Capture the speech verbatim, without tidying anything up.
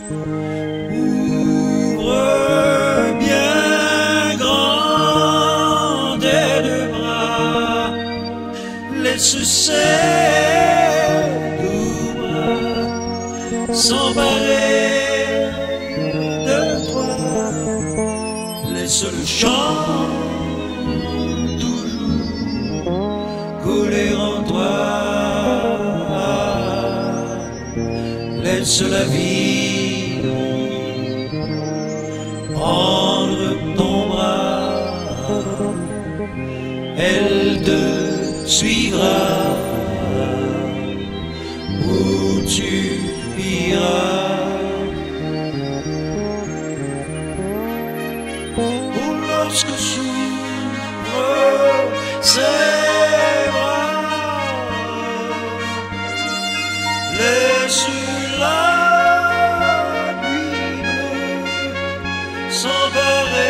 Ouvre bien grand tes deux bras, laisse ces doux bras s'emparer de toi, laisse le chant toujours couler en toi, laisse la vie prendre ton bras, elle te suivra où tu iras. Ou lorsque s'ouvrent ses bras, laisse la nuit bleue s'emparer